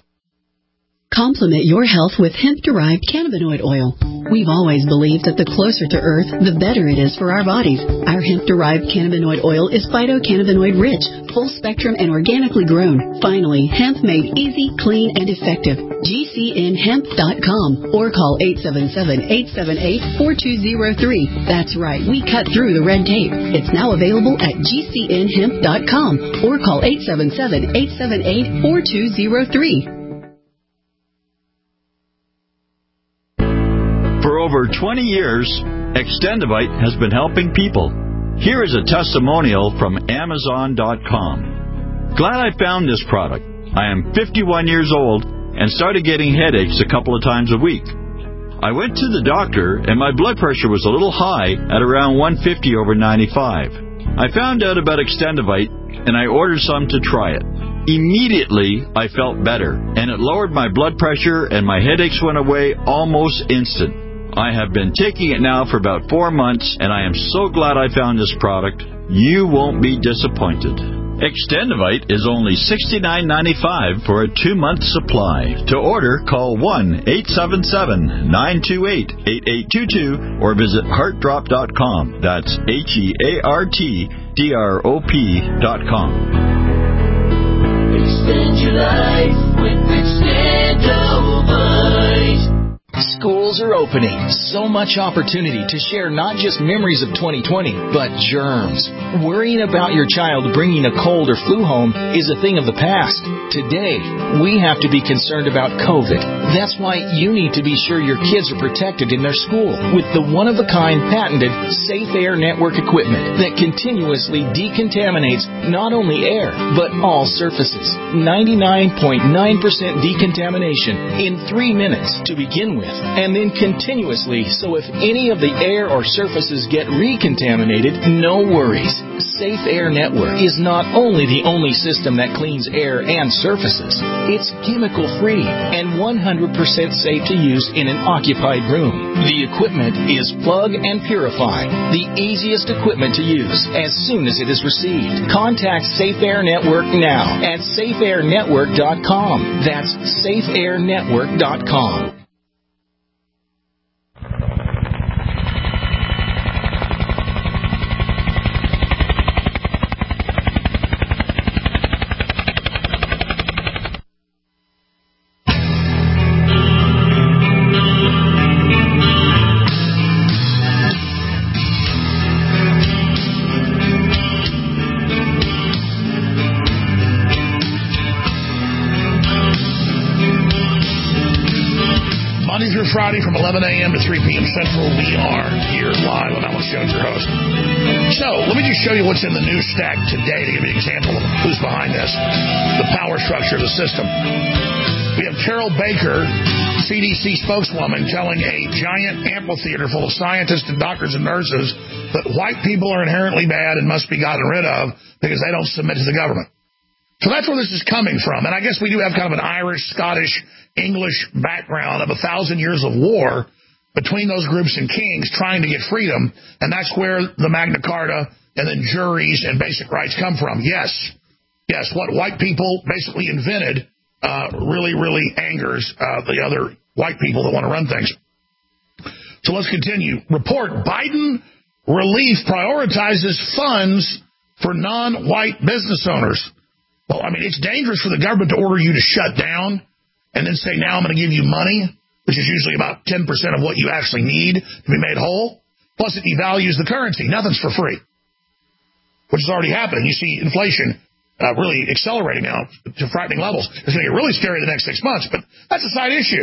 Complement your health with hemp-derived cannabinoid oil. We've always believed that the closer to Earth, the better it is for our bodies. Our hemp-derived cannabinoid oil is phytocannabinoid-rich, full-spectrum, and organically grown. Finally, hemp made easy, clean, and effective. G C N hemp dot com or call eight seven seven, eight seven eight, four two zero three. That's right, we cut through the red tape. It's now available at G C N hemp dot com or call eight seven seven, eight seven eight, four two zero three. For over twenty years, Extendivite has been helping people. Here is a testimonial from Amazon dot com. Glad I found this product. I am fifty-one years old and started getting headaches a couple of times a week. I went to the doctor and my blood pressure was a little high at around one fifty over ninety-five. I found out about Extendivite and I ordered some to try it. Immediately, I felt better, and it lowered my blood pressure, and my headaches went away almost instant. I have been taking it now for about four months, and I am so glad I found this product. You won't be disappointed. Extendivite is only sixty-nine ninety-five for a two-month supply. To order, call one eight seven seven, nine two eight, eight eight two two or visit heart drop dot com. That's H E A R T D R O P dot com. Extend your life with Extendivite. Schools are opening. So much opportunity to share not just memories of twenty twenty, but germs. Worrying about your child bringing a cold or flu home is a thing of the past. Today, we have to be concerned about COVID. That's why you need to be sure your kids are protected in their school with the one-of-a-kind patented Safe Air Network equipment that continuously decontaminates not only air, but all surfaces. ninety-nine point nine percent decontamination in three minutes to begin with, and then continuously, so if any of the air or surfaces get recontaminated, no worries. Safe Air Network is not only the only system that cleans air and surfaces, it's chemical-free and one hundred percent safe to use in an occupied room. The equipment is plug and purify, the easiest equipment to use as soon as it is received. Contact Safe Air Network now at safe air network dot com. That's safe air network dot com. Friday from eleven a.m. to three p.m. Central, we are here live on Alex Jones, your host. So, let me just show you what's in the news stack today to give you an example of who's behind this, the power structure of the system. We have Carol Baker, C D C spokeswoman, telling a giant amphitheater full of scientists and doctors and nurses that white people are inherently bad and must be gotten rid of because they don't submit to the government. So that's where this is coming from. And I guess we do have kind of an Irish, Scottish, English background of a thousand years of war between those groups and kings trying to get freedom. And that's where the Magna Carta and then juries and basic rights come from. Yes, yes, what white people basically invented uh, really, really angers uh, the other white people that want to run things. So let's continue. Report, Biden relief prioritizes funds for non-white business owners. Well, I mean, it's dangerous for the government to order you to shut down and then say, now I'm going to give you money, which is usually about ten percent of what you actually need to be made whole. Plus, it devalues the currency. Nothing's for free, which is already happening. You see inflation uh, really accelerating now to frightening levels. It's going to get really scary the next six months, but that's a side issue.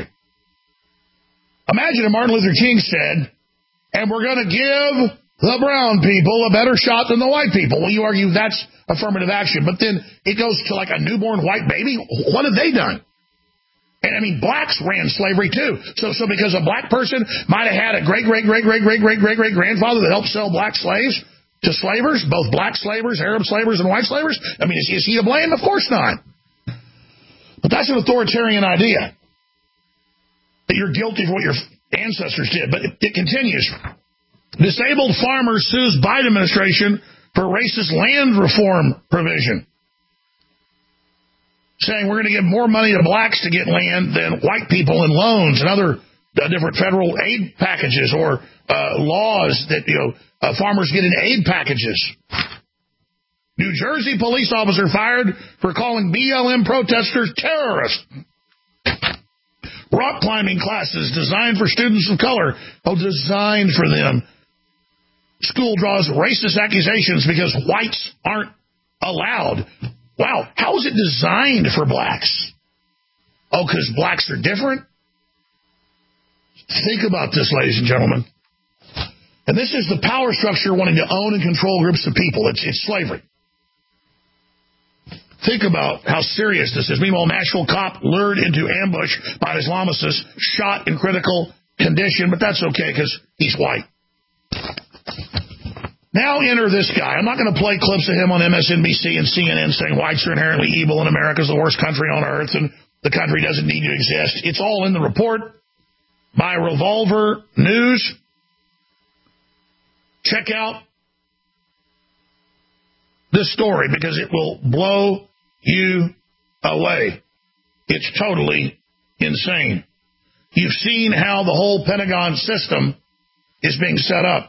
Imagine if Martin Luther King said, and we're going to give the brown people a better shot than the white people. Well, you argue that's affirmative action, but then it goes to like a newborn white baby. What have they done? And I mean, blacks ran slavery too. So, so because a black person might have had a great, great, great, great, great, great, great, great grandfather that helped sell black slaves to slavers, both black slavers, Arab slavers, and white slavers. I mean, is, is he to blame? Of course not. But that's an authoritarian idea, that you're guilty for what your ancestors did. But it, it continues. Disabled farmer sues Biden administration for racist land reform provision, saying we're going to give more money to blacks to get land than white people in loans and other uh, different federal aid packages or uh, laws that, you know, uh, farmers get in aid packages. New Jersey police officer fired for calling B L M protesters terrorists. Rock climbing classes designed for students of color. Oh, designed for them. School draws racist accusations because whites aren't allowed. Wow, how is it designed for blacks? Oh, because blacks are different? Think about this, ladies and gentlemen. And this is the power structure wanting to own and control groups of people. It's, it's slavery. Think about how serious this is. Meanwhile, Nashville cop lured into ambush by Islamicists, shot in critical condition, but that's okay because he's white. Now enter this guy. I'm not going to play clips of him on M S N B C and C N N saying whites are inherently evil and America's the worst country on earth and the country doesn't need to exist. It's all in the report by Revolver News. Check out this story because it will blow you away. It's totally insane. You've seen how the whole Pentagon system is being set up.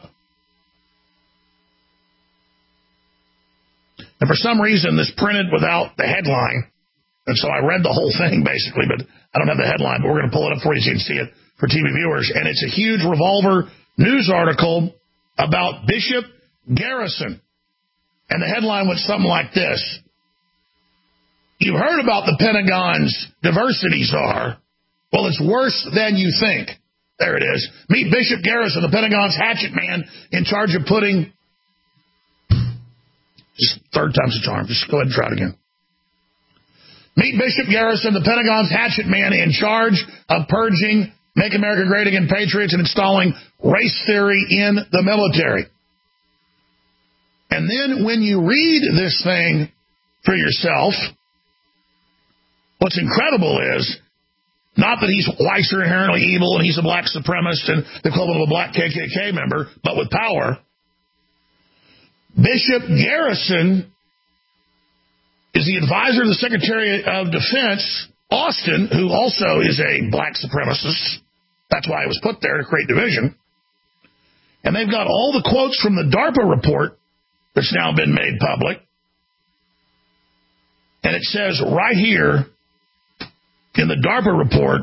And for some reason, this printed without the headline. And so I read the whole thing, basically, but I don't have the headline. But we're going to pull it up for you so you can see it for T V viewers. And it's a huge Revolver News article about Bishop Garrison. And the headline was something like this. You've heard about the Pentagon's diversity czar. Well, it's worse than you think. There it is. Meet Bishop Garrison, the Pentagon's hatchet man in charge of putting... Just third time's a charm. Just go ahead and try it again. Meet Bishop Garrison, the Pentagon's hatchet man in charge of purging Make America Great Again patriots and installing race theory in the military. And then when you read this thing for yourself, what's incredible is not that he's whites are inherently evil and he's a black supremacist and the equivalent of a black K K K member, but with power. Bishop Garrison is the advisor of the Secretary of Defense, Austin, who also is a black supremacist. That's why it was put there to create division. And they've got all the quotes from the DARPA report that's now been made public. And it says right here in the DARPA report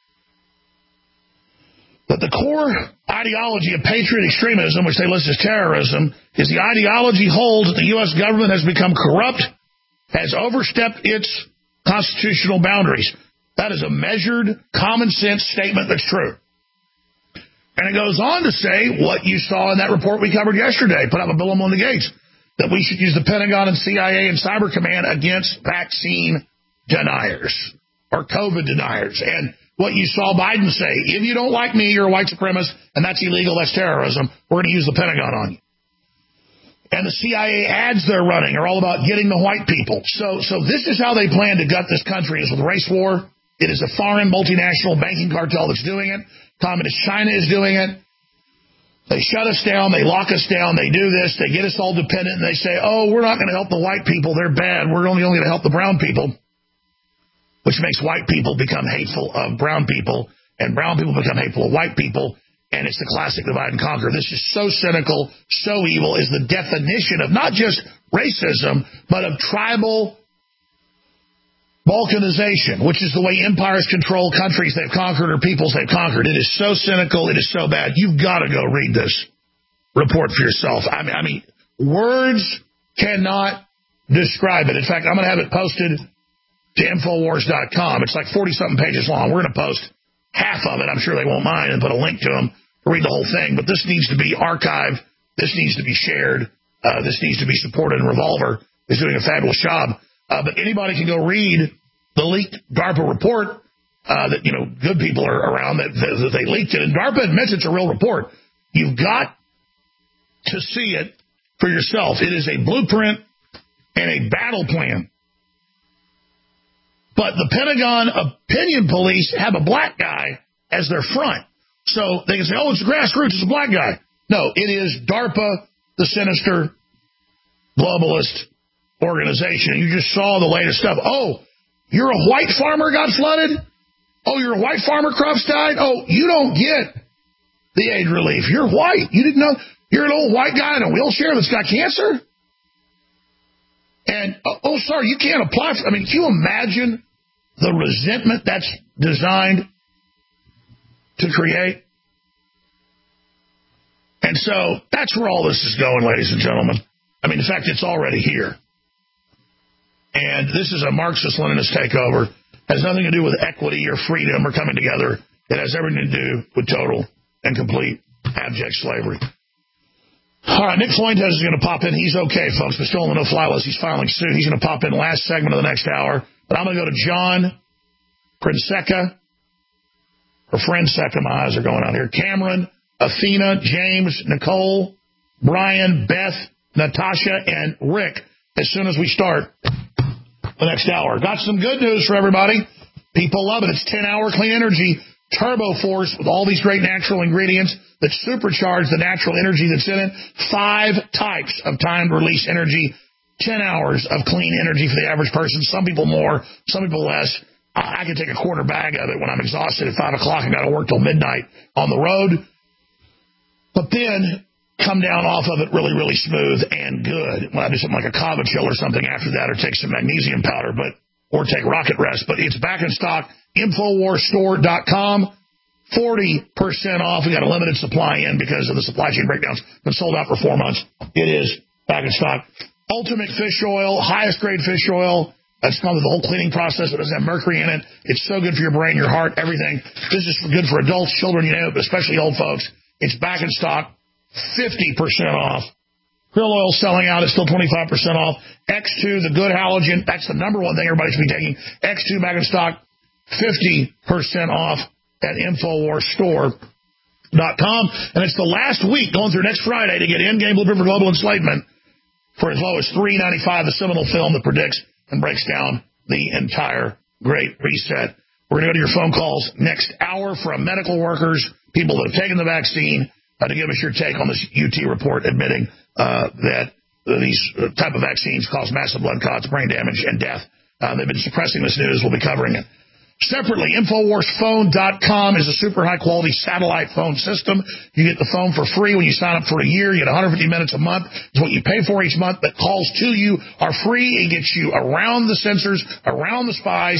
that the core ideology of patriot extremism, which they list as terrorism, is the ideology holds that the U S government has become corrupt, has overstepped its constitutional boundaries. That is a measured, common sense statement that's true. And it goes on to say what you saw in that report we covered yesterday, put up a bill on the gates, that we should use the Pentagon and C I A and Cyber Command against vaccine deniers or COVID deniers. And what you saw Biden say, if you don't like me, you're a white supremacist, and that's illegal, that's terrorism, we're going to use the Pentagon on you. And the C I A ads they're running are all about getting the white people. So so this is how they plan to gut this country, is with race war. It is a foreign multinational banking cartel that's doing it. Communist China is doing it. They shut us down. They lock us down. They do this. They get us all dependent, and they say, oh, we're not going to help the white people. They're bad. We're only, only going to help the brown people, which makes white people become hateful of brown people, and brown people become hateful of white people. And it's the classic divide and conquer. This is so cynical, so evil, is the definition of not just racism, but of tribal balkanization, which is the way empires control countries they've conquered or peoples they've conquered. It is so cynical. It is so bad. You've got to go read this report for yourself. I mean, I mean, words cannot describe it. In fact, I'm going to have it posted to Infowars dot com. It's like forty-something pages long. We're going to post half of it. I'm sure they won't mind, and put a link to them to read the whole thing. But this needs to be archived. This needs to be shared. Uh, this needs to be supported. And Revolver is doing a fabulous job. Uh, but anybody can go read the leaked DARPA report uh, that, you know, good people are around that, that, that they leaked it. And DARPA admits it's a real report. You've got to see it for yourself. It is a blueprint and a battle plan. But the Pentagon opinion police have a black guy as their front. So they can say, oh, it's the grassroots, it's a black guy. No, it is DARPA, the sinister globalist organization. You just saw the latest stuff. Oh, you're a white farmer got flooded? Oh, you're a white farmer, crops died? Oh, you don't get the aid relief. You're white. You didn't know. You're an old white guy in a wheelchair that's got cancer? And, oh, sorry, you can't apply for, I mean, can you imagine the resentment that's designed to create? And so that's where all this is going, ladies and gentlemen. I mean, in fact, it's already here. And this is a Marxist-Leninist takeover. Has nothing to do with equity or freedom or coming together. It has everything to do with total and complete abject slavery. All right, Nick Fuentes is going to pop in. He's okay, folks, but still on the no-fly list. He's filing suit. He's going to pop in last segment of the next hour. But I'm going to go to John Prinseca, or Friendseca. My eyes are going out here. Cameron, Athena, James, Nicole, Brian, Beth, Natasha, and Rick as soon as we start the next hour. Got some good news for everybody. People love it. It's ten-hour clean energy Turbo Force with all these great natural ingredients that supercharge the natural energy that's in it. Five types of timed release energy. Ten hours of clean energy for the average person. Some people more, some people less. I, I can take a quarter bag of it when I'm exhausted at five o'clock and got to work till midnight on the road. But then come down off of it really, really smooth and good. When I do something like a Kava chill or something after that, or take some magnesium powder, but or take Rocket Rest. But it's back in stock. Infowars Store dot com. forty percent off. We got a limited supply in because of the supply chain breakdowns. Been sold out for four months. It is back in stock. Ultimate fish oil, highest grade fish oil. That's come with the whole cleaning process. It doesn't have mercury in it. It's so good for your brain, your heart, everything. This is good for adults, children, you know, but especially old folks. It's back in stock. fifty percent off. Krill oil selling out. It's still twenty-five percent off. X two, the good halogen. That's the number one thing everybody should be taking. X two back in stock. fifty percent off at Infowars Store dot com. And it's the last week going through next Friday to get in-game blueprint for global enslavement for as low as three dollars and ninety-five cents, the seminal film that predicts and breaks down the entire Great Reset. We're going to go to your phone calls next hour from medical workers, people that have taken the vaccine, uh, to give us your take on this U T report admitting uh, that uh, these uh, type of vaccines cause massive blood clots, brain damage, and death. Uh, they've been suppressing this news. We'll be covering it. Separately, Infowars Phone dot com is a super high-quality satellite phone system. You get the phone for free when you sign up for a year. You get one hundred fifty minutes a month. It's what you pay for each month, but calls to you are free. It gets you around the sensors, around the spies,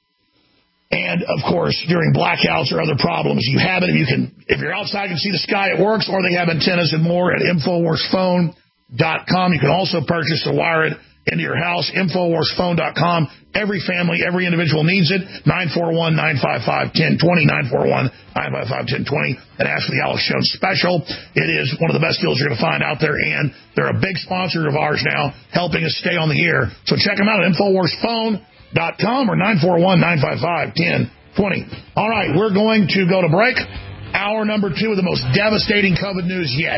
and, of course, during blackouts or other problems, you have it. If you can, if you're outside, you can see the sky, it works, or they have antennas and more at Infowars Phone dot com. You can also purchase to wire it into your house, Infowars Phone dot com. Every family, every individual needs it. nine four one, nine five five, one zero two zero, nine four one, nine five five, one zero two zero, and ask for the Alex Jones special. It is one of the best deals you're going to find out there, and they're a big sponsor of ours now, helping us stay on the air. So check them out at Infowars Phone dot com or nine four one, nine five five, one zero two zero. All right, we're going to go to break. Hour number two of the most devastating COVID news yet.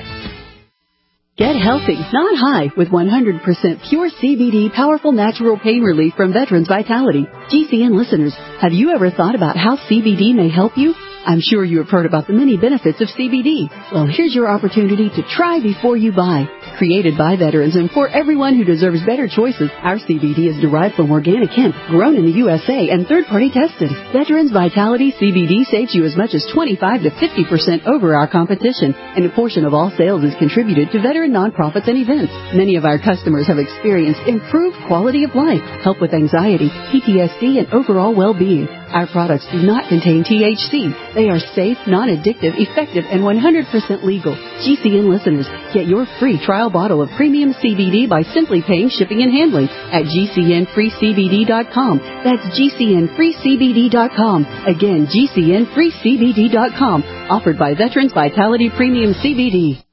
Get healthy, not high, with one hundred percent pure C B D powerful natural pain relief from Veterans Vitality. G C N listeners, have you ever thought about how C B D may help you? I'm sure you have heard about the many benefits of C B D. Well, here's your opportunity to try before you buy. Created by veterans and for everyone who deserves better choices, our C B D is derived from organic hemp, grown in the U S A and third-party tested. Veterans Vitality C B D saves you as much as twenty-five to fifty percent over our competition, and a portion of all sales is contributed to veteran nonprofits and events. Many of our customers have experienced improved quality of life, help with anxiety, P T S D, and overall well-being. Our products do not contain T H C. They are safe, non-addictive, effective, and one hundred percent legal. G C N listeners, get your free trial bottle of premium C B D by simply paying shipping and handling at G C N free C B D dot com. That's G C N free C B D dot com. Again, G C N free C B D dot com. Offered by Veterans Vitality Premium C B D.